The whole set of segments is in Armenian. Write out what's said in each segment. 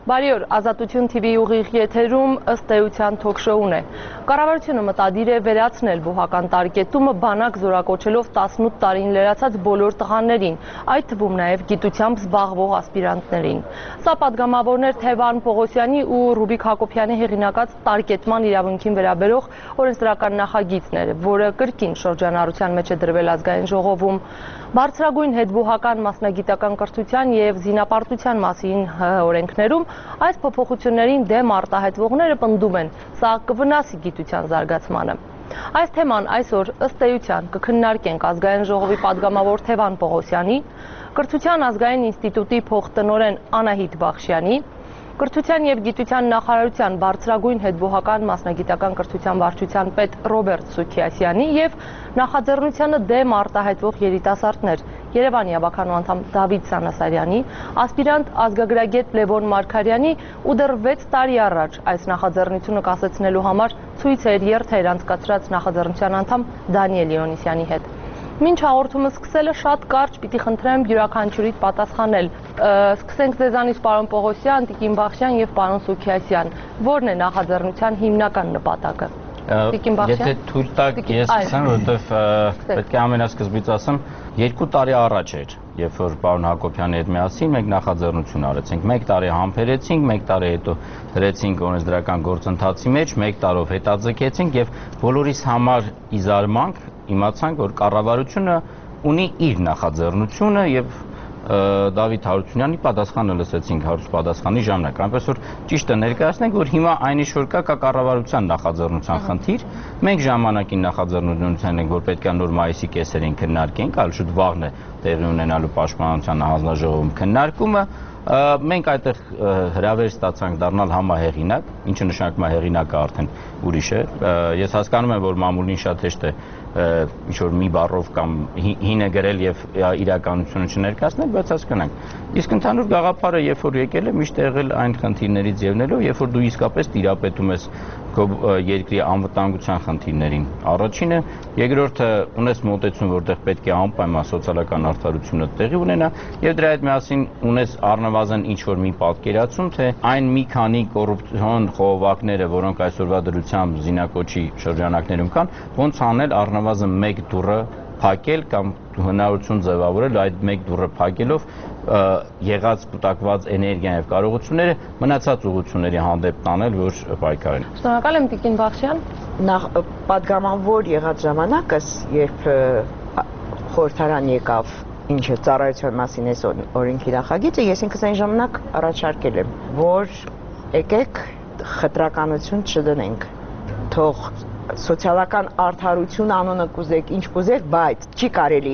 Բարի օր, Ազատություն TV ուղիղ եթերում ըստ էության թոքշոուն է։ Կառավարությունը մտադիր է վերացնել բուհական տարգետումը բանակ զորակոչելով 18 տարին լրացած բոլոր տղաներին, այդ թվում նաև գիտությամբ զբաղվող ասպիրանտներին։ Սա պատգամավորներ Թևան Պողոսյանի ու Ռուբիկ Հակոբյանի հեղինակած տարգետման իրավունքին վերաբերող օրենսդրական նախագիծն էր, որը կրկին շրջանառության մեջ է դրվել ազգային ժողովում։ Բարձրագույն հետբուհական մասնագիտական կրթության և զինապարտության մասին օրենքներում այս փոփոխություններին դեմ արտահայտվողները պնդում են, սա կվնասի գիտության զարգացմանը։ Այս թեման այսօր ըստ էության կքննարկենք ազգային ժողովի պատգամավոր Թևան Պողոսյանի, Կրթության ազգային ինստիտուտի փոխտնօրեն Անահիտ Բախշյանի, Կրթության և գիտության նախարարության բարձրագույն հետբուհական մասնագիտական կրթության վարչության պետ Ռոբերտ Սուքիասյանի և նախաձեռնությանը դեմ արտահայտվող երիտասարդներ Երևանի ավականու անդամ Դավիթ Սանասարյանի, ասպիրանտ ազգագրագետ Լևոն Մարգարյանի ու դեռ 6 տարի առաջ այս նախաձեռնությունը կասեցնելու համար ցույցեր երթեր անցկացրած նախաձեռնության անդամ Դանիել Իոնիսյանի հետ։ Մինչ հաղորդումը սկսելը շատ կարճ պիտի խնդրեմ յուրաքանչյուրիդ պատասխանել։ Սկսենք ձեզանից պարոն Պողոսյան, Տիկին Բախշյան եւ պարոն Սուքիասյան։ Որն է նախաձեռնության հիմնական նպատակը։ Եթե թույլ տաք ես սկսեմ, որովհետև պետք է ամենասկզբից ասեմ, 2 տարի առաջ էր, երբ որ պարոն Հակոբյանի հետ միասին մենք նախաձեռնություն արեցինք, 1 տարի համբերեցինք, 1 տարի հետո դրեցինք օրենսդրական գործընթացի մեջ, 1 տարով հետաձգեցինք եւ բոլորիս համար ի զարմանք իմացանք, որ կառավարությունը ունի իր նախաձեռնությունը եւ Դավիթ Հարությունյանի պատասխանը լսեցինք հարուստ պատասխանի ժամանակ, այնպես որ ճիշտը ներկայացնենք, որ հիմա այն ինչ որ կա կառավարության նախաձեռնության խնդիր, մենք ժամանակին նախաձեռնություն ենք, որ պետք է նոր մայիսի կեսերին քննարկենք, այլ շուտ վաղն է տեղի ունենալու պաշտպանության հանձնաժողովում քննարկումը, մենք այդտեղ հրավեր ստացանք դառնալ համահեղինակ, ինչը նշանակում է հեղինակը արդեն ուրիշ է, ես հասկանում եմ, որ մամուլին շատ հեշտ է ինչ-որ մի բառով կամ հին է գրել եւ իրականությունը չներկայացնել, բայց հասկանանք։ Իսկ ընդհանուր գաղափարը, երբ որ եկել է, միշտ եղել այն խնդիրներից ելնելով, երբ որ դու իսկապես տիրապետում ես քո երկրի անվտանգության խնդիրներին։ Առաջինը, երկրորդը ունես մոտեցում, որտեղ պետք է անպայման սոցիալական արդարությունը տեղի ունենա, եւ դրա հետ միասին ունես առնվազն ինչ-որ մի պատկերացում, թե այն մի քանի կոռուպցիոն խողովակները, որոնք այսօրվա դրությամբ զինակոչի շրջանակներում կան, ոնց անել առնվազն մեկ դուռը փակել կամ հնարավորություն ձևավորել այդ մեկ դուռը փակելով եղած կուտակված էներգիան եւ կարողությունները մնացած ուղղությունների հանդեպ տանել, որ պայքարեն։ Շնորհակալ եմ Տիկին Բախշյան։ Նախ պատգամավոր եղած ժամանակս, երբ խորհրդարան եկավ ինչը ծառայության մասին էս օրենքի նախագիծը, ես ինքս այն ժամանակ առաջարկել եմ, որ եկեք խտրականություն չդնենք, թող սոցիալական արդարություն անունը կուզեք, ինչ կուզեք, բայց չի կարելի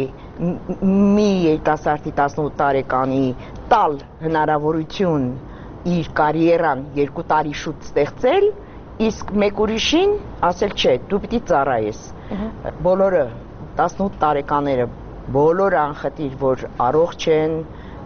մի երիտասարդի 18 տարեկանի տալ հնարավորություն իր կարիերան 2 տարի շուտ ստեղծել, իսկ մեկ ուրիշին ասել չէ, դու պիտի ծառայես։ Բոլորը 18 տարեկաները, բոլորը անխտիր, որ առողջ են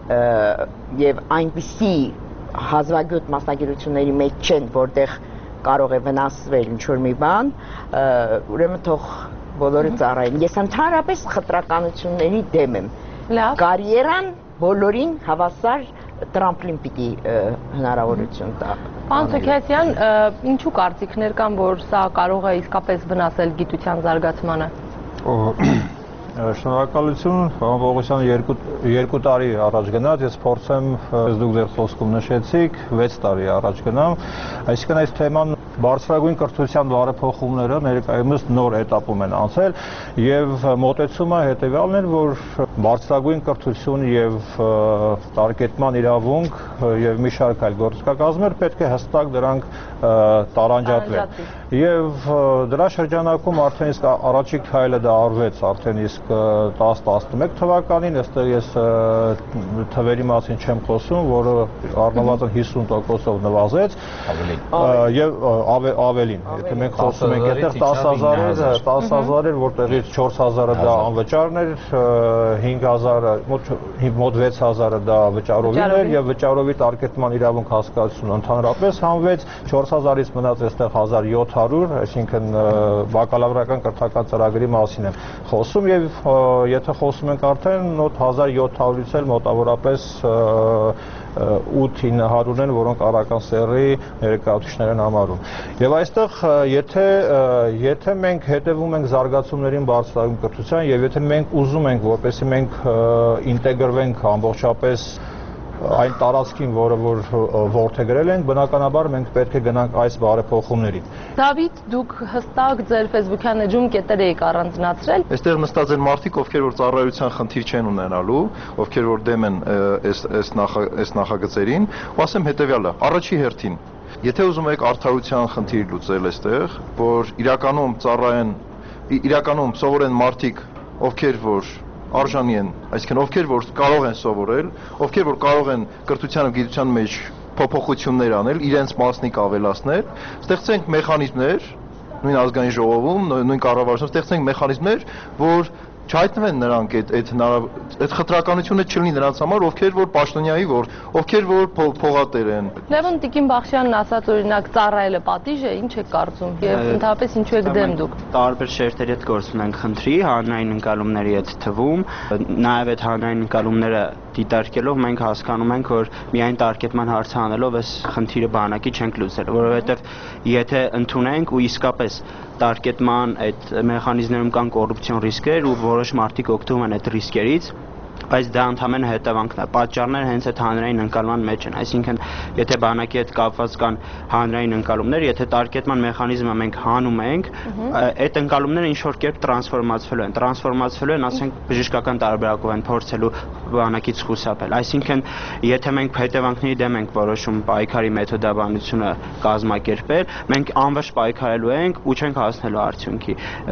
եւ այնպիսի հազվագյուտ մասնագիտությունների մեջ չեն, որտեղ կարող է վնասվել ինչ-որ մի բան, ուրեմն թող բոլորը ծառայեն։ Ես ընդհանրապես խտրականությունների դեմ եմ։ Կարիերան բոլորին հավասար տրամպլին պիտի հնարավորություն տա։ Պարոն Սուքիասյան, ինչու կարծիքներ կան, որ սա կարող է իսկապես վնասել գիտության զարգացմանը։ Շնորհակալություն, պարոն Պողոսյան, 2 տարի առաջ գնաց, ես փորձեմ, դուք ձեր խոսքում նշեցիք, 6 տարի առաջ գնամ, այսինքն այս թեման բարձրագույն կրթության բարեփոխումները ներկայումս նոր էտապում են անցել եւ մոտեցումը հետեւյալն էր, որ բարձրագույն կրթություն եւ տարգետման իրավունք եւ մի շարք այլ գործիքակազմեր պետք է հստակ դրանք տարանջատվեն։ Եվ դրա շրջանակում արդեն իսկ առաջիկ քայլը դա արվեց արդեն իսկ 10-11 թվականին, այստեղ ես թվերի մասին չեմ խոսում, որը առնվազն 50%-ով նվազեց եւ ավելին, եթե մենք խոսում ենք այդտեղ 10,000 էր, որտեղից 4,000-ը դա անվճարն էր, 5,000-ը, մոտ 6,000-ը դա վճարովին էր եւ վճարովի ծովի տարկետման իրավունք հասկացությունը ընդհանրապես հանվեց 4000-ից մնաց այստեղ 1700, այսինքն բակալավրական կրթական ծրագրի մասին եմ խոսում եւ եթե խոսում ենք արդեն մոտ 1700-ից էլ մոտավորապես 8-900 են, որոնք արական սեռի ներկայացուցիչներ են համարում։ Եվ այստեղ եթե մենք հետևում ենք զարգացումներին բարձրագույն կրթության եւ եթե մենք ուզում ենք, որպեսզի մենք ինտեգրվենք ամբողջապես այն տարածքին, որը որ որդեգրել ենք, բնականաբար մենք պետք է գնանք այս բարեփոխումներին։ Դավիթ, դուք հստակ ձեր Facebook-յան էջում կետեր եք առանձնացրել։ Այստեղ նստած են մարդիկ, ովքեր որ ծառայության խնդիր չեն ունենալու, ովքեր որ դեմ են այս նախագծերին, ու ասեմ հետեւյալը, առաջի հերթին, եթե ուզում եք արդարության խնդիր լուծել այստեղ, որ իրականում սովորեն մարդիկ, ովքեր որ արժանի են, այսինքն ովքեր որ կարող են սովորել, ովքեր որ կարող են կրթության ու գիտության մեջ փոփոխություններ անել, իրենց մասնիկ ավելացնել, ստեղծենք մեխանիզմներ, նույն ազգային ժողովում, նույն կառավարությունում ստեղծենք մեխանիզմներ, որ չհայտնվեն նրանք այդ խտրականությունը չլինի նրանց համար, ովքեր որ պաշտոնյայի, ովքեր որ փողատեր են։ Լևոն Տիկին Բախշյանն ասաց օրինակ ծառայելը պատիժ է, ինչ եք կարծում եւ ընդհանրապես ինչու եք դեմ դուք։ Տարբեր շերտերի հետ գործ ունենք խնդրի, հանրային ընկալումների հետ թվում, նաեւ այդ հանրային ընկալումները դիտարկելով մենք հասկանում ենք, որ միայն տարկետման հարցը անելով այս խնդիրը բանակի չենք լուծել, որովհետեւ եթե ընդունենք ու իսկապես տարկետման այդ մեխանիզմներում կան կոռուպցիոն ռիսկեր ու որոշ մարդիկ օգտվում են այդ ռիսկերից, բայց դա ընդհանրապես հետևանքն է։ Պատճառները հենց այդ հանրային ընկալման մեջ են, այսինքն եթե բանակի հետ կապված կան հանրային ընկալումներ, եթե տարկետման մեխանիզմը մենք հանում ենք, այդ ընկալումները ինչ որ կերպ տրանսֆորմացվելու են, ասենք բժշկական տարբերակով են փորձելու բանակից խուսափել։ Այսինքն եթե մենք հետևանքների դեմ ենք որոշում պայքարի մեթոդաբանությունը կազմակերպել, մենք անվերջ պայքարելու ենք ու չենք հասնելու արդյունքի։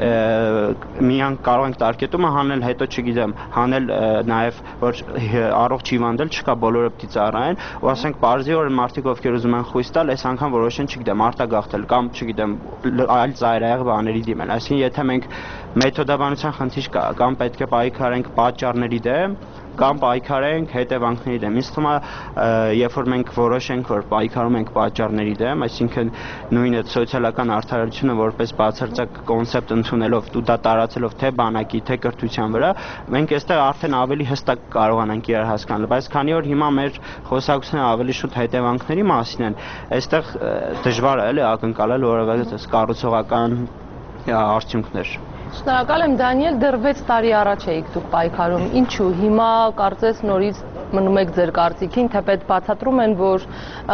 Միան կարող ենք տարկետումը հանել, հետո չգիտեմ, հանել նաև որ առողջ հիվանդել չկա, բոլորը պիտի ծառայեն, ու ասենք բարձի որ մարդիկ ովքեր ուզում են խույս տալ, այս անգամ որոշեն, չգիտեմ, արտագաղթել կամ չգիտեմ, այլ ծայրահեղ բաների դիմել։ Այսինքն եթե մենք մեթոդաբանության խնդիր կա, կամ պետք է պայքարենք պատճառների դեմ, կամ պայքարենք հետևանքների դեմ։ Ինձ թվում է, երբ որ մենք որոշենք, որ պայքարում ենք պատճառների դեմ, այսինքն նույն այդ սոցիալական արդարությունը որպես բացարձակ կոնցեպտ ընդունելով ու դա տարածելով թե բանակի, թե կրթության վրա, մենք այստեղ արդեն ավելի հստակ կարողանանք իրար հասկանալ, բայց քանի որ հիմա մեր խոսակցությունը ավելի շուտ հետևանքների մասին են, այստեղ դժվար է էլի ակնկալել որևէ կառուցողական արդյունքներ։ Շնորհակալ եմ Դանիել, դեռ 6 տարի առաջ էիք դուք պայքարում։ Ինչու հիմա կարծես նորից մնում եք ձեր կարծիքին, թեպետ բացատրում են, որ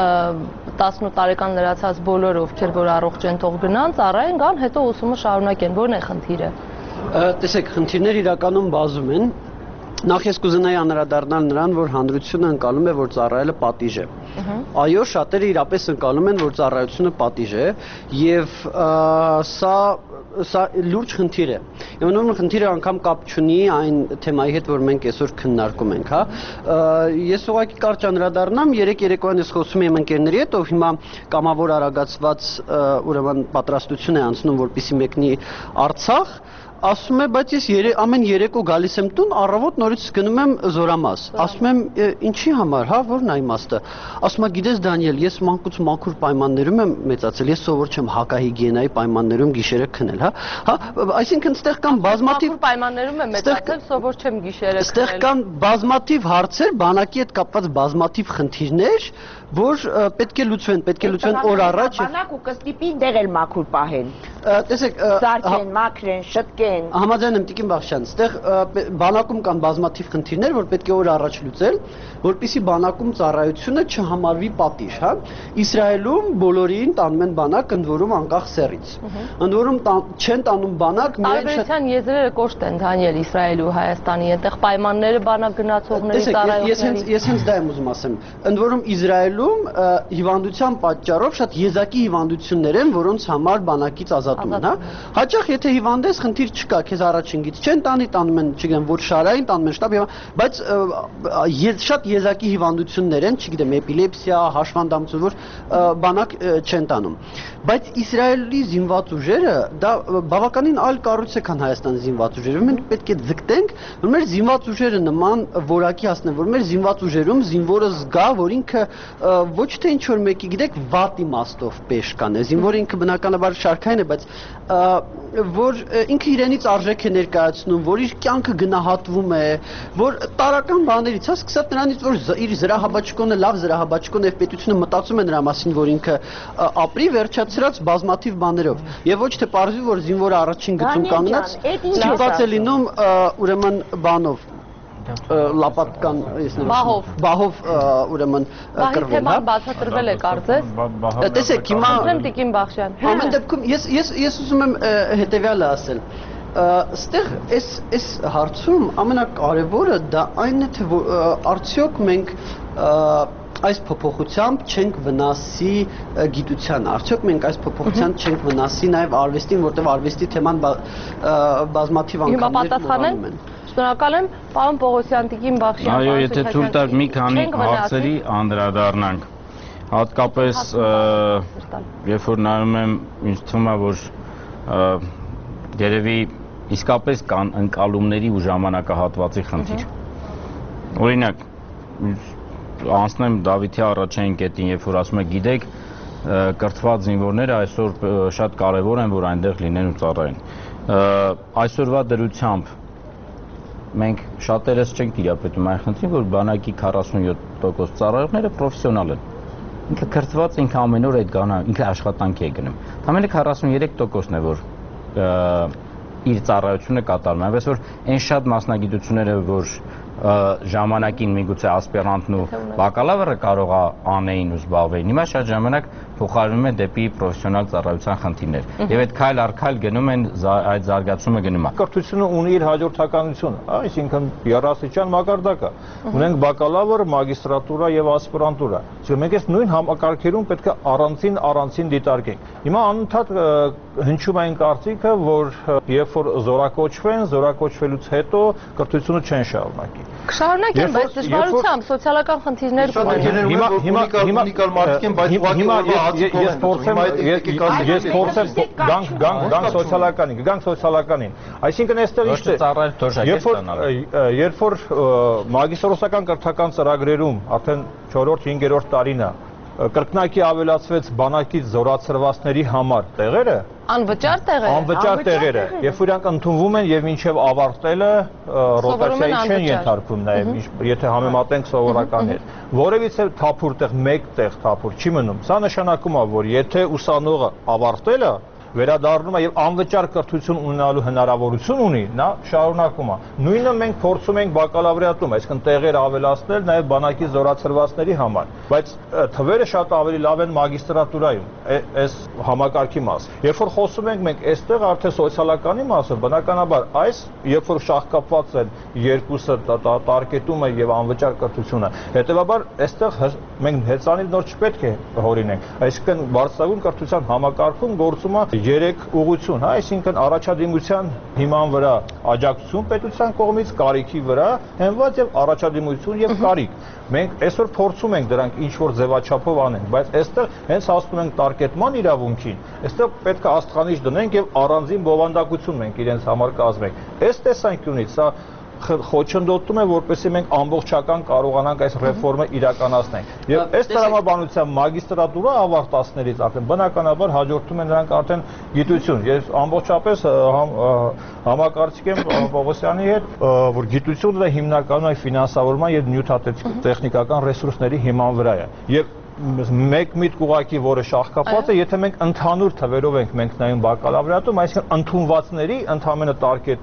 18 տարեկան լրացած բոլորը, ովքեր որ առողջ են, թող գնան, ծառայեն, գան, հետո ուսումը շարունակեն։ Որն է խնդիրը։ Տեսեք, խնդիրները իրականում բազում են։ Նախ ես կուզենայի անդրադառնալ նրան, որ հանրությունը ընկալում է, որ ծառայելը պատիժ է։ Այո, շատերը իրապես ընկալում են, որ ծառայությունը պատիժ է, եւ սա լուրջ խնդիր է։ Ուրեմն խնդիրը անգամ կապ չունի այն թեմայի հետ, որ մենք այսօր քննարկում ենք, հա։ Ես ուղղակի կարճ անդրադառնամ, երեք երեկոյան ես խոսում եմ ընկերների հետ, ով հիմա կամավոր արագացված ուրեմն պատրաստություն է անցնում, որպեսզի մեկնի Արցախ, ասում է, բայց ես ամեն երեկո գալիս եմ տուն, առավոտ նորից գնում եմ Զորամաս։ Ասում եմ, ինչի համար, հա, որն է իմաստը։ Ասում է, գիտես Դանիել, ես մանկուց մաքուր պայմաններում եմ մեծացել, ես սովոր չեմ հակահիգիենայի պայմաններում գիշերը քնել, հա։ Հա, այսինքն ստեղ կան բազմաթիվ պայմաններում եմ մեծացել, սովոր չեմ գիշերը քնել։ Ստեղ կան բազմաթիվ հարցեր, բանակի հետ կապված բազմաթիվ խնդիրներ, որ պետք է լուծվեն օր առաջ։ Բանակ ու կստիպի դեղ էլ մաքուր պահեն։ Տեսեք, զարթեն, մաքրեն, շտկեն։ Համաձայն եմ Տիկին Բախշյան, ստեղ բանակում կան բազմաթիվ խնդիրներ, որ պետք է օր առաջ լուծել, որպեսզի բանակում ծառայությունը չհամարվի պատիժ, հա։ Իսրայելում բոլորին տանում են բանակ, ընդ որում անկախ սեռից։ Ընդ որում չեն տանում բանակ միայն Տարբերության եզրերը կոշտ են Դանիել Իսրայելի ու Հայաստանի, այնտեղ պայմանները բանակ գնացողների ծառայողների։ Ես հենց դա եմ ուզում ասեմ։ Ընդ որում Իսրայելում հիվանդության պատճառով շատ եզակի հիվանդություններ են, որոնց համար բանակից ազատում են, հա։ Հաճախ եթե հիվանդ ես, խնդիր չկա, քեզ առաջին գիծ չեն տանի, տանում են, չգիտեմ, որ շարային, տանում են շտաբ, բայց շատ եզակի հիվանդություններ են, չգիտեմ, էպիլեպսիա, հաշվանդամություն, որ բանակ չեն տանում։ Բայց Իսրայելի զինված ուժերը դա բավականին այլ կառույց է, քան Հայաստանի զինված ուժերը։ Մենք պետք է ձգտենք, որ մեր զինված ուժերը նման որակի հասնեն, որ մեր զինված ուժերում զինվորը զգա, որ ինքը ոչ թե ինչ որ մեկի, գիտեք, վատ իմաստով պեշկան է։ Զինվորը ինքը բնականաբար շարքային է, բայց որ ինքը իրենից արժեք է ներկայացնում, որ իր կյանքը գնահատվում է, որ տարական բաներից, հա, սկսած նրանից, որ իր զրահաբաճկոնը լավ զրահաբաճկոն է, պետությունը մտածում է նրա մասին, որ ինքը ապրի, վերջացրած բազմաթիվ բաներով, եւ ոչ թե պարզվի, որ զինվորը առաջին գծում կանգնած ստիպված է լինում ուրեմն բանով լապատկան բահով ուրեմն կռվել, հա, բացատրվել է կարծես։ Տեսեք, հիմա Տիկին Բախշյան։ ամեն դեպքում ես ուզում եմ հետեւյալը ասել։ Ստեղ այս հարցում ամենակարևորը դա այն է, թե արդյոք մենք այս փոփոխությամբ չենք վնասի գիտության, արդյոք մենք այս փոփոխությամբ չենք վնասի նաև արվեստին, որտեղ արվեստի թեման բազմաթիվ անգամներ մոռանում են։ Շնորհակալ եմ, պարոն Պողոսյան, Տիկին Բախշյան։ Այո, եթե թույլ տաք մի քանի հարցերի անդրադառնանք։ Հատկապես երբ որ նայում եմ, ինձ թվում է, որ երևի իսկապես կան ընկալումների ու ժամանակահատվածի խնդիր։ Օրինակ, անցնեմ Դավիթի առաջային կետին, երբ որ ասում եք, գիտեք, կրթված զինվորները այսօր շատ կարևոր են, որ այնտեղ լինեն ու ծառայեն։ Այսօրվա դրությամբ մենք շատերս չենք տիրապետում այն խնդրին, որ բանակի 47% ծառայողները պրոֆեսիոնալ են։ Ինքը կրթված, ինքը ամեն օր այդ գանա, ինքը աշխատանքի է գնում։ Ամենը 43%-ն է, որ իր ծառայությունը կատարում է, այնպես որ այն շատ մասնագիտությունները, որ ժամանակին միգուցե ասպիրանտն ու բակալավրը կարող է անեին ու զբաղվեին, հիմա շատ ժամանակ փոխարինում է դեպի պրոֆեսիոնալ ծառայության խնդիրներ։ Եվ այդ քայլ առ քայլ գնում են, այդ զարգացումը գնում է։ Կրթությունը ունի իր հաջորդականությունը, այսինքն երասիճան մակարդակը։ Ունենք բակալավր, մագիստրատուրա եւ ասպիրանտուրա։ Իսկ մենք այս նույն համակարգերում պետք է առանցին դիտարկենք։ Հիմա անընդհատ հնչում այն կարծիքը, որ երբ որ զորակոչվելուց հետո կրթությունը չեն շարունակի։ Կշարունակեն, բայց դժվարությամբ սոցիալական խնդիրներ կունենան։ Ունիկալ մարդիկ են, բայց գանք սոցիալականին։ Այսինքն այստեղ երբ որ մագիստրոսական կրթական ծրագրերում արդեն 4-5-րդ տարին է կրկնակի ավելացվեց բանակից զորացրվածների համար տեղերը, անվճար տեղերը, երբ որ իրանք ընդունվում են եւ մինչեւ ավարտելը ռոտացիայի չեն ենթարկվում նաեւ, եթե համեմատենք սովորական հետ։ Որևիցե թափուր տեղ, մեկ տեղ թափուր չի մնում։ Սա նշանակում է, որ եթե ուսանողը ավարտել է, վերադառնում է եւ անվճար կրթություն ունենալու հնարավորություն ունի, նա շարունակում է։ Նույնը մենք փորձում ենք բակալավրիատում, այսինքն տեղեր ավելացնել նաեւ բանակի զորացրվածների համար, բայց թվերը շատ ավելի լավ են մագիստրատուրայում, այս համակարգի մաս։ Երբ որ խոսում ենք մենք այստեղ արդեն սոցիալականի մասը, բնականաբար այս երբ որ շահկապված են երկուսը տարկետումը եւ անվճար կրթությունը, հետեւաբար այստեղ մենք հեծանիվ նոր չպետք է հորինենք, այսինքն բարձրագույն կրթության համակարգում գործում է 3 ուղղություն, հա, այսինքն առաջադիմության հիման վրա աջակցություն պետության կողմից, կարիքի վրա հենված եւ առաջադիմություն եւ կարիք։ Մենք այսօր փորձում ենք դրանք ինչ որ ձևաչափով անենք, բայց այստեղ հենց հասնում ենք տարկետման իրավունքին, այստեղ պետք է աստղանիշ դնենք եւ առանձին բովանդակություն մենք իրենց համար կազմենք։ Այս տեսանկյունից սա խոչընդոտում է, որպեսզի մենք ամբողջական կարողանանք այս ռեֆորմը իրականացնենք։ Եվ այս տրամաբանության մագիստրատուրա ավարտածներից արդեն բնականաբար հաջորդում են նրանք արդեն գիտություն։ Ես ամբողջապես համակարծիք եմ Պողոսյանի հետ, որ գիտությունը հիմնականում ֆինանսավորման եւ նյութատեխնիկական ռեսուրսների հիման վրա է։ Եվ մեկ միտք ուղակի, որը շահկապված է, եթե մենք ընդհանուր թվերով ենք մենք նայում բակալավրիատում, այսինքն ընդունվածների ընդամենը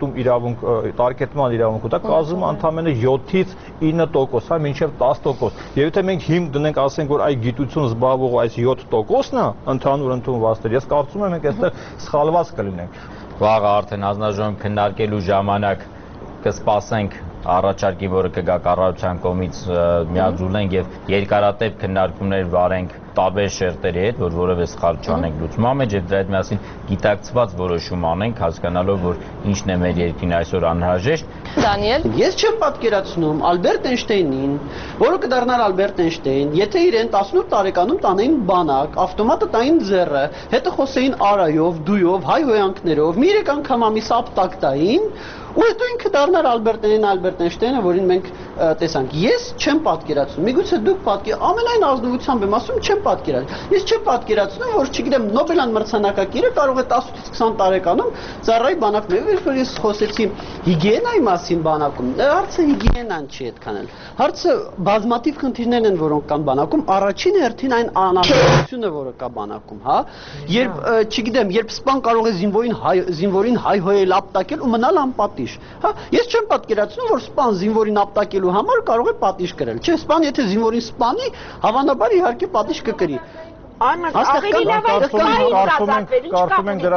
տարկետման իրավունքը դա կազմում է ընդամենը 7-ից 9%, հա, մինչև 10%։ Եվ եթե մենք հիմք դնենք, ասենք, որ այ գիտություն զբաղվող այս 7%-ն է ընդհանուր ընդունվածների, ես կարծում եմ մենք այստեղ սխալված կլինենք։ Վաղը արդեն հանձնաժողովում քննարկելու ժամանակ կսպասենք առաջարկի, որը կգա կառավարության կողմից միաձուլենք եւ երկարատև քննարկումներ վարենք տարբեր շերտերի հետ, որ որևէ սխալ չանենք լուծման մեջ եւ դրա հետ միասին գիտակցված որոշում անենք, հասկանալով, որ ինչն է մեր երկրին այսօր անհրաժեշտ։ Դանիել, ես չեմ պատկերացնում Ալբերտ Էյնշտեյնին, որը կդառնար Ալբերտ Էյնշտեյն, եթե իրեն 18 տարեկանում տանեին բանակ, ավտոմատը տային ձեռը, հետո խոսեին արայով, դույով, հայ հոյանքներով, մի 3 անգամ ամիս ապտակ տային, ու հետո ինքը դառնար Ալբերտ Էյնշտեյնը, որին մենք տեսանք։ Ես չեմ պատկերացնում։ Միգուցե դուք ամենայն ազնվությամբ եմ ասում, չեմ պատկերացնում։ Ես չեմ պատկերացնում, որ չգիտեմ Նոբելյան մրցանակակիրը կարող է 18-ից 20 տարեկանում ծառայի բանակում, երբ որ ես խոսեցի հիգիենայի մասին բանակում, հարցը հիգիենան չի այդքան էլ։ Հարցը բազմաթիվ խնդիրներն են, որոնք կան բանակում, առաջին հերթին այն անհրաժեշտությունը, որը կա բանակում, հա։ Երբ չգիտեմ, երբ սպան կարող է զինվորին հայհոյել, ապտակել ու մնալ անպատիժ, հա։ Ես չեմ պատկերացնում, որ սպան զինվորին ապտակելու համար կարող է պատիժ կրել։ Չէ, սպան եթե զինվորին սպանի, հավանաբար իհարկե պատիժ կկրի։ Ավելի լավ է կարծում ենք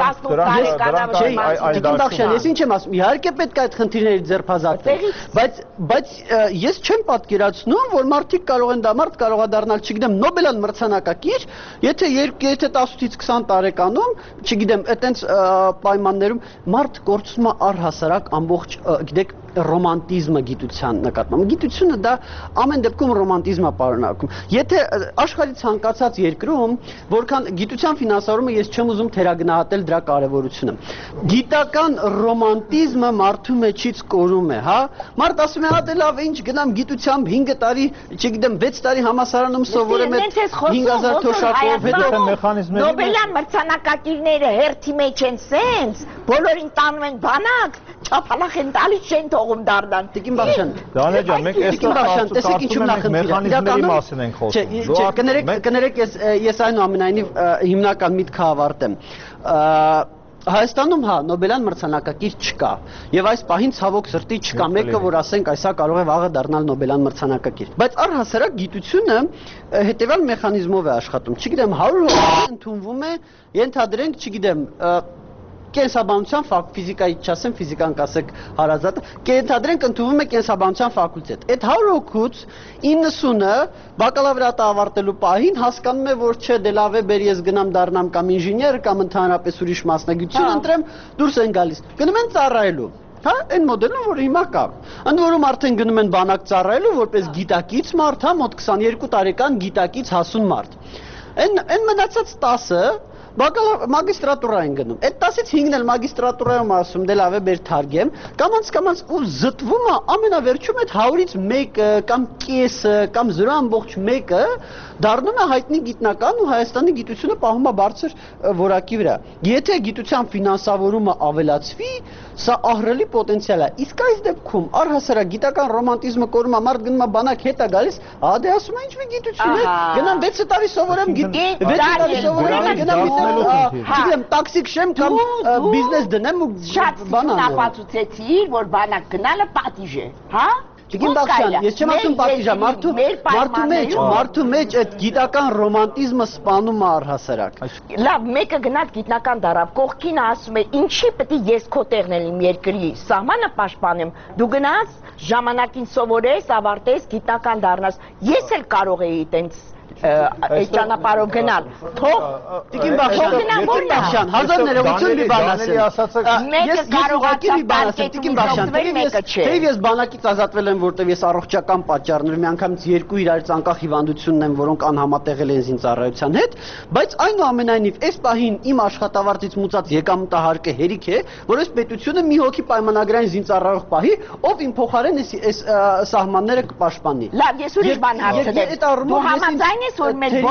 դրանք ես ինչ եմ ասում, իհարկե պետք է այդ խնդիրներից ձերբազատվել, բայց ես չեմ պատկերացնում, որ մարդիկ կարող է դառնալ, չգիտեմ, Նոբելյան մրցանակակիր, եթե 18-ից 20 տարեկանում, չգիտեմ, այտենց պայմաններում մարդ կորցնում է առհասարակ ամբողջ, գիտեք, ռոմանտիզմը գիտության նկատմամբ։ Գիտությունը դա ամեն դեպքում ռոմանտիզմ է պարունակում։ Եթե աշխարհի ցանկացած երկրում, որքան գիտության ֆինանսավորումը ես չեմ ուզում թերագնահատել դրա կարևորությունը։ Գիտական ռոմանտիզմը մարդու մեջից կորում է, հա։ Մարդ ասում է, «Հա լավ, ինչ գնամ գիտությամբ 5 տարի, չգիտեմ, 6 տարի համալսարանում սովորեմ այդ 5000 թոշակով, հետո մեխանիզմների Նոբելյան մրցանակակիրները հերթի մեջ են սենց, բոլորին տանում են բանակ, չափանախ են տալիս չեն թողում դառնան։ Տիկին Բախշյան, Դանիել ջան, մենք այստեղ տեսեք ինչու մեխանիզմների մասին ենք խոսում։ Չէ, կներեք ես այնուամենայնիվ հիմնական միտքը ավարտեմ։ Հայաստանում հա Նոբելյան մրցանակակիր չկա եւ այս պահին ցավոք սրտի չկա մեկը որ ասենք այսա կարող է վաղը դառնալ Նոբելյան մրցանակակիր բայց առհասարակ գիտությունը հետեւյալ մեխանիզմով է աշխատում չգիտեմ 100 ընդունվում է ենթադրենք չգիտեմ կենսաբանության ֆիզիկայի չասեմ ֆիզիկան կասեք հարազատը կենթադրենք ընդունվում է կենսաբանության ֆակուլտետ այդ 100 հոգուց 90-ը բակալավրիատը ավարտելու պահին հասկանում է որ չէ դե լավ է բեր ես գնամ դառնամ կամ ինժեներ կամ ընդհանրապես ուրիշ մասնագիտություն ընտրեմ դուրս են գալիս գնում են ծառայելու հա այն մոդելը որ հիմա կա ընդ որում արդեն գնում են բանակ ծառայելու որպես գիտակից մարդ հա մոտ 22 տարեկան գիտակից հասուն մարդ այն մնացած 10-ը մագիստրատուրա են գնում։ Այդ 10-ից 5-ն էլ մագիստրատուրայում ասում դե լավ է բեր թարգեմ, կամանց ու զտվում է ամենավերջում այդ 100-ից 1-ը կամ կեսը կամ 0.1-ը դառնում է հայտնի գիտնական ու Հայաստանի գիտությունը պահում է բարձր որակի վրա։ Եթե գիտության ֆինանսավորումը ավելացվի, սա ահռելի պոտենցիալ է։ Իսկ այս դեպքում առհասարակ գիտական ռոմանտիզմը կորում է, մարդ գնում է բանակ հետ է գալիս, ահա դե ասում է ինչ-որ գիտություն է, գնամ 6 տարի սովորեմ, 6 տարի սովորեմ, գնամ չգիտեմ, տաքսի քշեմ կամ բիզնես դնեմ ու բանան։ Շատ ապացուցեցի, որ բանակ գնալը պատիժ է, հա? Տիկին Բախշյան, ես չեմ ասում պատիժ է, մարդու մեջ այդ գիտական ռոմանտիզմը սպանում է առհասարակ։ Լավ, մեկը գնաց գիտնական դարավ, կողքին ասում է, ինչի պետք է ես քո տեղն եմ իմ երկրի սահմանը պաշտպանեմ։ Դու գնաց, ժամանակին սովորես, ավարտես, գիտնական դառնաս։ Ես էլ կարող էի տենց այդ ճանապարհով գնալ։ Թող Տիկին Բախշյան, հազար ներողություն մի բան ասեմ։ Ես կարողացա Տիկին Բախշյան, թեև ես բանակից ազատվել եմ, որտեղ ես առողջական պատճառներով միանգամից 2 իրարից անկախ հիվանդություններ եմ, որոնք անհամատեղել են զինծառայության հետ, բայց այնուամենայնիվ այս պահին իմ աշխատավարձից մուծած եկամտահարկը հերիք է, որ այս պետությունը մի հոգի պայմանագրային զինծառայող պահի, ով իմ փոխարեն այս սահմանները կպաշտպանի։ Լավ, ես ուրիշ բան հարցնեմ։ Դու համաձայն ես որ մեր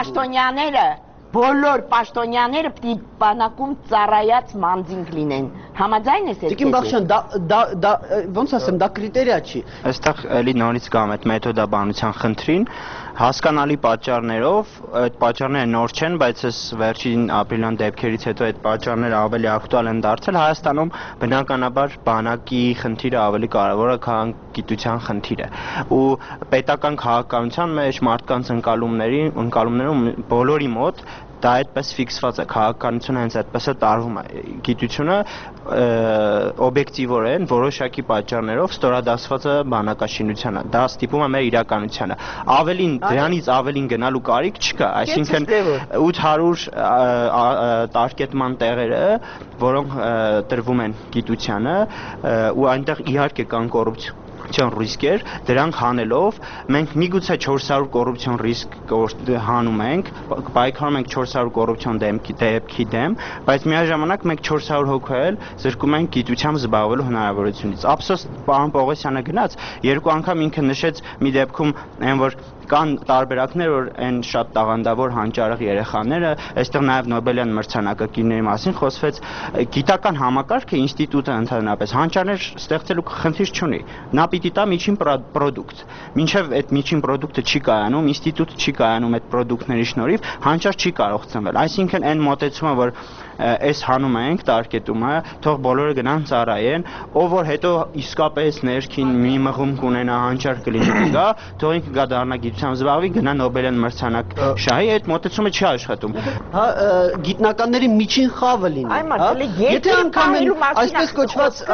բոլոր պաշտոնյաները պետք է բանակում ծառայած մանձինք լինեն։ Համաձայն ես այդ։ Տիկին Բախշյան, դա ոնց ասեմ, դա կրիտերիա չի։ Այստեղ էլի նորից գամ այդ մեթոդաբանության խնդրին, հասկանալի պատճառներով, այդ պատճառները նոր չեն, բայց այս վերջին ապրիլյան դեպքերից հետո այդ պատճառները ավելի ակտուալ են դարձել Հայաստանում, բնականաբար բանակի խնդիրը ավելի կարևոր է, քան գիտության խնդիրը։ Ու պետական քաղաքականության մեջ մարդկանց ընկալումներում բոլորի մոտ դա այդպես ֆիքսված է, քաղաքականությունը հենց այդպես է տարվում է։ Գիտությունը օբյեկտիվորեն որոշակի պատճառներով ստորադասված է բանակաշինությանը։ Դա ստիպում է մեր իրականությանը։ Ավելին դրանից ավելին գնալու կարիք չկա, այսինքն 800 տարկետման տեղերը, որոնք տրվում են գիտությանը, ու այնտեղ իհարկե կան կոռուպցիոն ռիսկեր, դրանք հանելով մենք միգուցե 400 կոռուպցիոն ռիսկ հանում ենք, պայքարում ենք 400 կոռուպցիոն դեպքի դեմ, բայց միաժամանակ մենք 400 հոգու էլ զրկում ենք գիտությամբ զբաղվելու հնարավորությունից։ Ափսոս պարոն Պողոսյանը գնաց, երկու անգամ ինքը նշեց մի դեպքում այն որ կան տարբերակներ, որ այն շատ տաղանդավոր հանճարեղ երեխաները, այստեղ նաև Նոբելյան մրցանակակիրների մասին խոսվեց, գիտական համակարգը ինստիտուտը ընդհանրապես հանճարներ ստեղծելու խնդիր չունի։ Նա պիտի տա միջին պրոդուկտ։ Մինչև այդ միջին պրոդուկտը չի կայանում, ինստիտուտը չի կայանում այդ պրոդուկտների շնորհիվ, հանճար չի կարող ծնվել։ Այսինքն այն մոտեցումը, որ այս հանում ենք տարկետումը, թող բոլորը գնան ծառայեն, ով որ հետո իսկապես ներքին մի մղում կունենա հանճար կլինի գա, թող ինքը գա դառնա գիտությամբ զբաղվի, գնա Նոբելյան մրցանակ շահի, այդ մոտեցումը չի աշխատում։ Հա, գիտնականների միջին խավը լինի, հա։ Եթե անգամ այսպես կոչված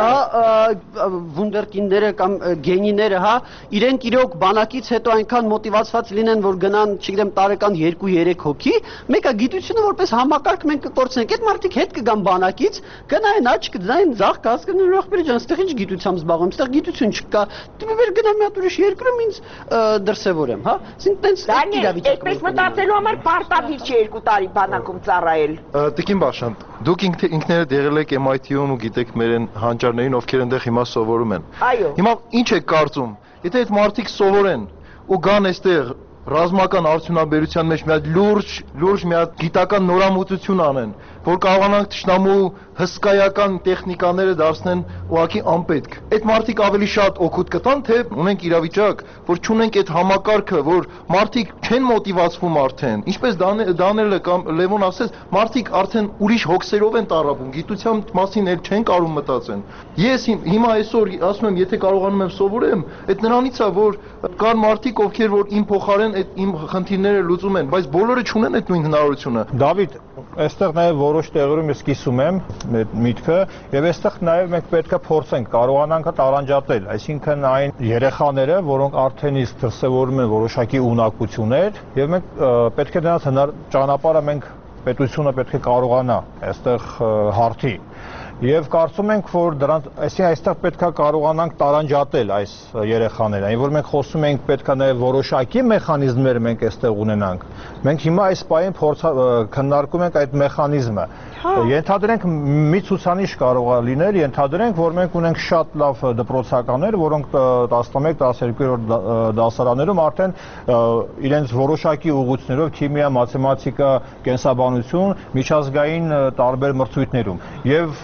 վունդերկինդները կամ գենիները, հա, իրենք իրոք բանակից հետո այնքան մոտիվացված լինեն, որ գնան, չգիտեմ, տարեկան 2-3 հոգի, մեկը գիտությունը որպես համակարգ մենք կկորցնենք։ Այդ մարդիկ հետ կգան բանակից, գնային աչք կդնային, ձախ կասկնեն ախպերի ջան, ստեղ ինչ գիտությամբ զբաղվում, ստեղ գիտություն չկա։ Դու մեր գնա մի հատ ուրիշ երկրում ինձ դրսևորեմ, հա։ Այսինքն տենց այդպես մտածելու համար պարտադիր չէ 2 տարի բանակում ծառայել։ Տիկին Բաշան, դուք ինքներդ եղել եք MIT-ում ու գիտեք մեր այն հանճարներին, ովքեր այնտեղ հիմա սովորում են։ Այո։ Հիմա ինչ եք կարծում, եթե այդ մարդիկ սովորեն ու գան այստեղ ռազմական արդյունաբերության մեջ մի հատ լուրջ մի հատ գիտական նորամուծություն անեն, որ կարողանանք թշնամու հսկայական տեխնիկաները դարձնեն ուղղակի անպետք։ Այդ մարդիկ ավելի շատ օգուտ կտան, թե ունենք իրավիճակ, որ չունենք այդ համակարգը, որ մարդիկ չեն մոտիվացվում արդեն։ Ինչպես Դանիելը կամ Լևոն ասեց, մարդիկ արդեն ուրիշ հոգսերով են տառապում, գիտության մասին էլ չեն կարող մտածեն։ Ես հիմա այսօր ասում եմ, եթե կարողանում եմ սովորեմ, այդ նրանից է, որ կան մարդիկ, ովքեր որ իմ փոխարեն այդ իմ խնդիրները լուծում են, բայց բոլորը չունեն այդ նույն հնարավորությունը։ Դավիթ, այստեղ նաև որոշ տեղերում ես կիսում եմ այդ միտքը, եւ այստեղ նաև մենք պետք է փորձենք կարողանանք տարանջատել, այսինքն այն երեխաները, որոնք արդեն իսկ դրսևորում են որոշակի ունակություններ, եւ մենք պետք է դրանց ճանապարհը մենք պետությունը պետք է կարողանա այստեղ հարթի։ Եվ կարծում ենք, որ դրանց այստեղ պետք է կարողանանք տարանջատել այս երեխաները, այն որ մենք խոսում ենք պետք է նաև որոշակի մեխանիզմներ մենք այստեղ ունենանք։ Մենք հիմա այս պահին քննարկում ենք այդ մեխանիզմը։ Ենթադրենք մի ցուցանիշ կարող է լինել, ենթադրենք, որ մենք ունենք շատ լավ դպրոցականներ, որոնք 11-12-րդ դասարաններում արդեն իրենց որոշակի ուղղություններով քիմիա, մաթեմատիկա, կենսաբանություն, միջազգային տարբեր մրցույթներում եւ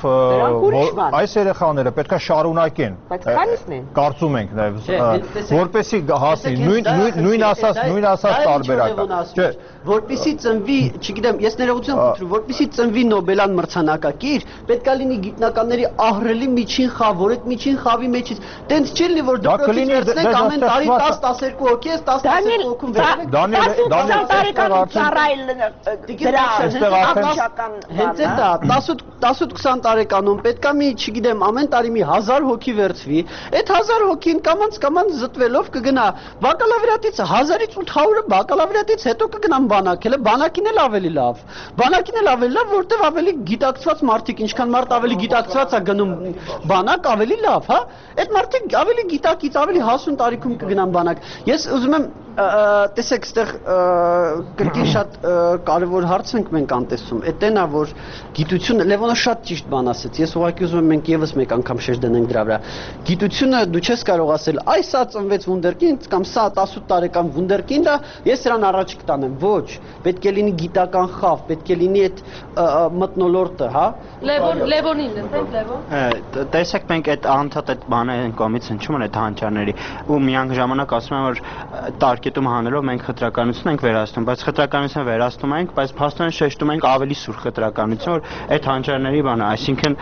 այս երեխաները պետք է շարունակեն։ Բայց քանիսն են։ Կարծում ենք նաև, որպեսզի հասնի նույն ասած տարբերակը։ Որպեսզի ծնվի, չգիտեմ, ես ներողություն խնդրում, որպեսզի ծնվի Նոբելյան մրցանակակիր, պետք է լինի գիտնականների ահռելի միջին խավ, որ այդ միջին խավի մեջից տենց չի լինի, որ դպրոցից վերցնենք ամեն տարի 10-12 հոգի ես 10-12 հոգում վերցնենք։ Դանիել տարեկանում ծառայել հենց այդ 10-20 տարեկանում պետք է մի, չգիտեմ, ամեն տարի մի 1000 հոգի վերցվի, այդ 1000 հոգին կամանց զտվելով կգնա բակալավրիատից 1000-ից 800-ը բակալավրիատից հետո կգնան բանակ, հələ բանակին էլ ավելի լավ, որտեվ ավելի գիտակցված մարդիկ, ինչքան մարդ ավելի գիտակցված է գնում բանակ, ավելի լավ, հա, այդ մարդիկ ավելի գիտակից, ավելի հասուն տարիքում կգնան բանակ։ Ես ուզում եմ տեսեք, այստեղ կրկին շատ կարևոր հարց ենք մենք անտեսում, այդտեն է, որ գիտությունը, Լևոնը շատ ճիշտ բան ասեց, ես ուղղակի ուզում եմ մենք եւս մեկ անգամ շեշտ դնենք դրա վրա։ Գիտությունը դու չես կարող ասել, այ սա ծնվեց վունդերկինդ կամ սա 18 տարեկան վունդերկինդ է, ես նրան առաջ կտանեմ։ Ոչ, պետք է լինի գիտական խավ, պետք է լինի այդ մթնոլորտը, հա։ Լևոնին լսենք, Լևոն։ Տեսեք, մենք այդ անդադ այդ բանը կողմից հնչում են այդ հանճարների ու միանգամանակ ասում եմ, որ տարկետում հանելով մենք խտրականություն ենք վերացնում, բայց խտրականությունը վերացնում ենք, բայց փաստորեն շեշտում ենք ավելի սուր խտրականություն, որ այդ հանճարների բանը, այսինքն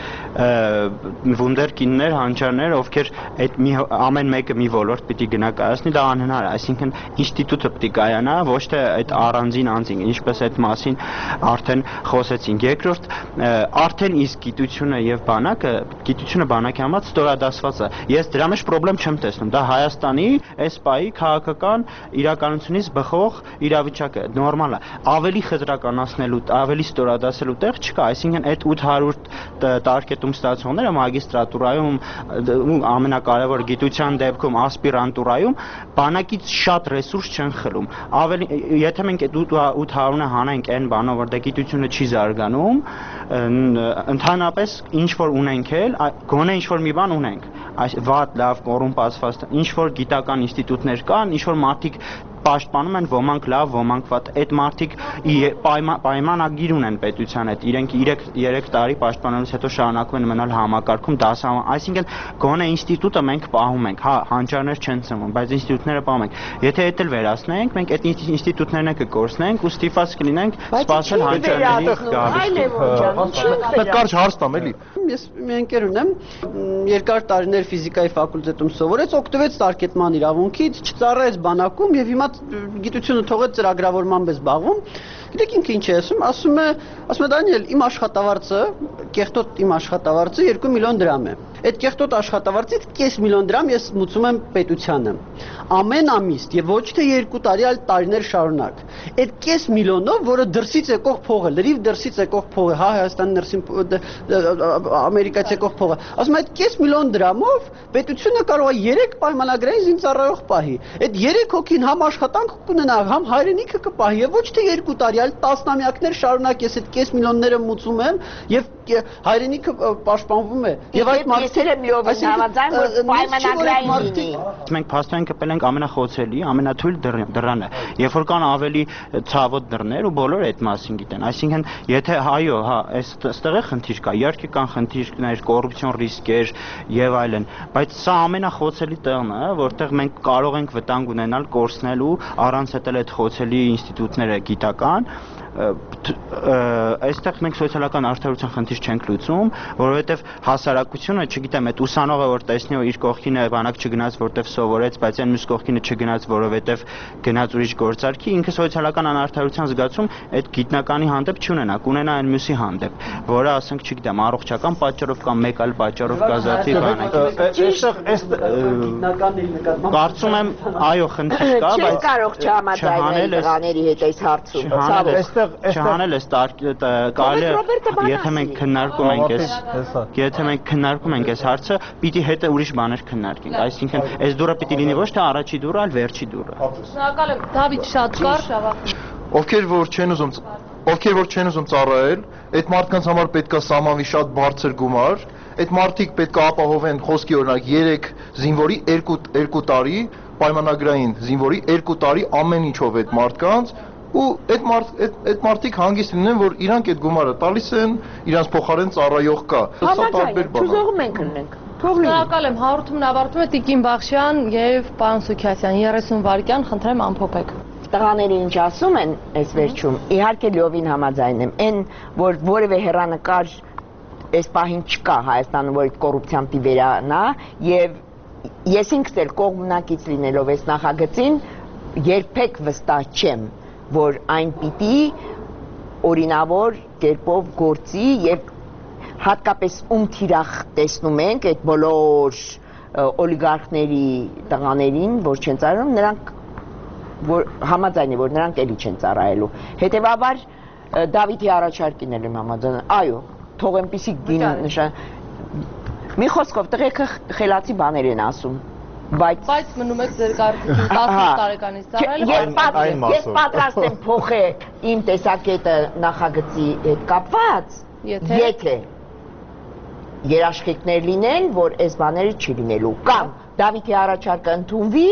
վունդերկիններ, հանճարներ, ովքեր այդ ամեն մեկը մի ոլորտ պիտի գնա կայացնի, դա անհնար է, այսինքն ինստիտուտը պիտի կայանա, ոչ թե այդ առանձին անձին, ինչպես այդ մասին արդեն խոսեցինք։ Երկրորդ, արդեն իսկ գիտությունը եւ բանակը, գիտությունը բանակի համար ստորադասված է։ Ես դրա մեջ խնդրեմ չեմ տեսնում, դա Հայաստանի այս պահի քաղաքական իրականությունից բխող իրավիճակը նորմալ է։ Ավելի խտրականացնելու, ավելի ստորադասելու տեղ չկա, այսինքն այդ 800 տարկետում ստացողները մագիստրատուրայում, ամենակարևոր գիտության դեպքում ասպիրանտուրայում բանակից շատ ռեսուրս չեն խլում։ Ավելի եթե մենք այդ 800-ը հանենք այն բանով, որ դա գիտությունը չի զարգանում, ընդհանրապես ինչ որ ունենք էլ, գոնե ինչ որ մի բան ունենք, այս վատ, լավ, կոռումպացված, ինչ որ գիտական ինստիտուտներ կան, ինչ որ մարդիկ պաշտպանում են, ոմանք լավ, ոմանք վատ, այդ մարդիկ պայմանագիր ունեն պետության հետ, իրենք 3 տարի պաշտպանելուց հետո շարունակում են մնալ համակարգում, այսինքն գոնե ինստիտուտը մենք պահում ենք, հա, հանճարներ չեն ծնվում, բայց ինստիտուտները պահում ենք։ Եթե դա էլ վերացնենք, մենք այդ ինստիտուտներն կկորցնենք ու ստիպված կլինենք սպասել հանճարների գալուստին։ Պետք կարճ հարց տամ էլի։ Ես մի ընկեր ունեմ, երկար տարիներ ֆիզիկայի ֆակուլտետում սովորեց, օգտվեց տարկետման իրավունքից, չծառայեց բանակում եւ հիմա գիտությունը թողեց ծրագրավորման պես զբաղվում։ Գիտեք ինքը ինչ է ասում է Դանիել, իմ աշխատավարձը, կեղտոտ իմ աշխատավարձը 2 միլիոն դրամ է։ Այդ կեղտոտ աշխատավարձից 5 միլիոն դրամ ես մուծում եմ պետությանը։ Ամեն ամիս եւ ոչ թե 2 տարի, այլ տարիներ շարունակ։ Այդ 5 միլիոնով, որը դրսից եկող փող է, լրիվ դրսից եկող փող է, հա Հայաստանի ներսին Ամերիկայից եկող փող է։ Ասում եմ այդ 5 միլիոն դրամով պետությունը կարող է 3 պայմանագրային զինծառայող պահի։ Այդ 3 հոգին համ աշխատանք կունենա, համ հայրենիքը կպահի եւ ոչ թե 2 տարի, այլ տասնամյակներ շարունակ ես այդ 5 միլիոնները մուծում եմ եւ հայրենիքը պաշտպանվում է։ Եվ այդ մարդերը միով համաձայն որ պայմանագրային լինի։ Մենք փաստորեն կպել ենք ամենախոցելի, ամենաթույլ դռանը, երբ որ կան ավելի ցավոտ դռներ ու բոլորը այդ մասին գիտեն։ Այսինքն, եթե այո, հա, այստեղ է խնդիր կա, իհարկե կան խնդիրներ, կոռուպցիոն ռիսկեր եւ այլն, բայց սա ամենախոցելի տեղն է, որտեղ մենք կարող ենք վտանգ ունենալ կորցնելու առանց հետել այդ խոցելի ինստիտուտները գիտական այստեղ մենք սոցիալական արդարության խնդիր չենք լուծում, որովհետև հասարակությունը, չգիտեմ, այդ ուսանողը որ տեսնի ու իր կողքին է բանակ չգնաց, որտեղ սովորեց, բայց այն մյուս կողքինը չգնաց, որովհետև գնաց ուրիշ գործարքի, ինքը սոցիալական անարդարության զգացում այդ գիտնականի հանդեպ չունենա, կունենա այն մյուսի հանդեպ, որը ասենք, չգիտեմ, առողջական պատճառով կամ մեկ այլ պատճառով կազատվի բանակից։ Կարծում եմ, այո, խնդիր կա, բայց չես կարող չհամաձայնել տղաների հետ այս հարցում։ Չհանել էս կարելի է եթե մենք քննարկում ենք այս հարցը, պիտի հետը ուրիշ բաներ քննարկենք, այսինքն այս դուրը պիտի լինի ոչ թե առաջի դուրը, այլ վերջի դուրը։ Շնորհակալ եմ, Դավիթ, շատ կարճ, Ովքեր որ չեն ուզում ծառայել, այդ մարդկանց համար պետք է սահմանվի շատ բարձր գումար, այդ մարդիկ պետք է ապահովեն խոսքի օրինակ 3 զինվորի 2 տարի, պայմանագրային զինվորի 2 տարի ամեն ինչով այդ մարդկանց ու այդ մարդիկ հանգիստ լինեն, որ իրանք այդ գումարը տալիս են, իրանց փոխարեն ծառայող կա։ Սա տարբեր բան է։ Ուզողում ենք ունենք։ Շնորհակալ եմ, հաղորդումն ավարտվում է Տիկին Բախշյան եւ պարոն Սուքիասյան, 30 վայրկյան, խնդրեմ ամփոփեք։ Տղաները ինչ ասում են այս վերջում, իհարկե լիովին համաձայն եմ, այն որ որևէ հեռանկար այս պահին չկա Հայաստանում, որ կոռուպցիան պիտի վերանա, եւ ես ինքս էլ կողմնակից լինելով այս նախագծին երբեք վստահ չեմ, որ այն պիտի օրինավոր կերպով գործի եւ հատկապես ում թիրախ տեսնում ենք այդ բոլոր օլիգարխների տղաներին, որ չեն ծառայում, նրանք որ համաձայն է, որ նրանք էլի չեն ծառայելու։ Հետևաբար Դավիթի առաջարկին եմ համաձայն։ Այո, թող այնպիսի գին նշան։ Մի խոսքով տղեկը խելացի բաներ են ասում, բայց մնում եք ձեր կարծիքին 18 տարեկանից ծառայել։ Ես պատրաստ եմ փոխել իմ տեսակետը նախագծի հետ կապված, եթե երաշխիքներ լինեն, որ այս բաները չի լինելու, կամ Դավիթի առաջարկը ընդունվի,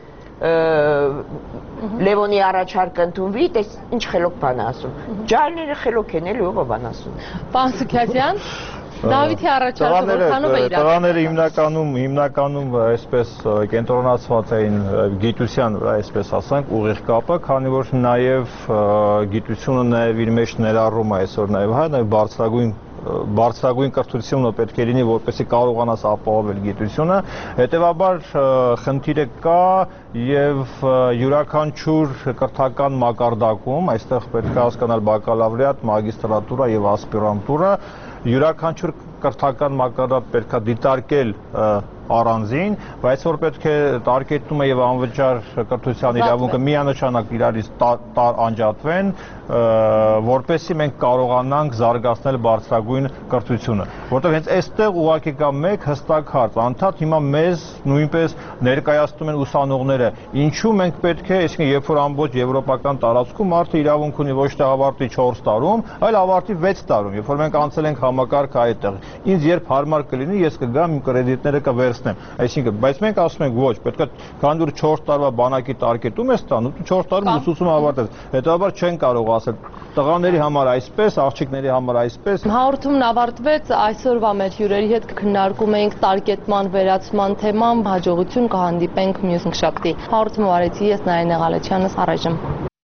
Լևոնի առաջարկը ընդունվի, տես ինչ խելոք բան ասում։ Ջարները խելոք են, էլի ով բան ասում։ Պարոն Սուքիասյան, Դավիթի առաջարկը որքանով է իրական։ Տղաները հիմնականում այսպես կենտրոնացված էին գիտության վրա, այսպես ասենք, ուղիղ կապը, քանի որ նաև գիտությունը նաև իր մեջ ներառում է այսօր նաև բարձրագույն կրթությունը պետք է լինի, որպեսզի կարողանաս ապահովել գիտությունը, հետևաբար խնդիրը կա եւ յուրաքանչյուր կրթական մակարդակում, այստեղ պետք է հասկանալ բակալավրիատ, մագիստրատուրա եւ ասպիրանտուրա, յուրաքանչյուր կրթական մակարդակ պետք է դիտարկել առանձին, բայց որ պետք է տարկետումը եւ անվճար կրթության իրավունքը միանշանակ իրարից անջատվեն, որպեսզի մենք կարողանանք զարգացնել բարձրագույն կրթությունը, որտեղ հենց այստեղ ուղղակի կա մեկ հստակ հարց, անդադ հիմա մեզ նույնպես ներկայացնում են ուսանողները, ինչու մենք պետք է, այսինքն երբ որ ամբողջ եվրոպական տարածքում մարդը իրավունք ունի ոչ թե ավարտի 4 տարում, այլ ավարտի 6 տարում, երբ որ մենք անցել ենք համակարգը այդտեղ, ինձ երբ հարմար կլինի, ես կգամ իմ կրեդիտները կվերցնեմ, այսինքն, բայց մենք ասում ենք ոչ, պետք է քանի որ 4 տարվա բանակի տարկետում ես ստանում, 4 տարում ուսուցումը ավարտես, հետաբար չեն կարող ասել տղաների համար այսպես, աղջիկների համար այսպես։ Հաղորդումն ավարտվեց, այսօրվա մեր հյուրերի հետ քննարկում էինք տարկետման վերացման թեման, հաջողություն կհանդիպենք մյուս շաբթի։ Հաղորդումը վարեցի ես Նարինե Ղալեչյանս, առայժմ։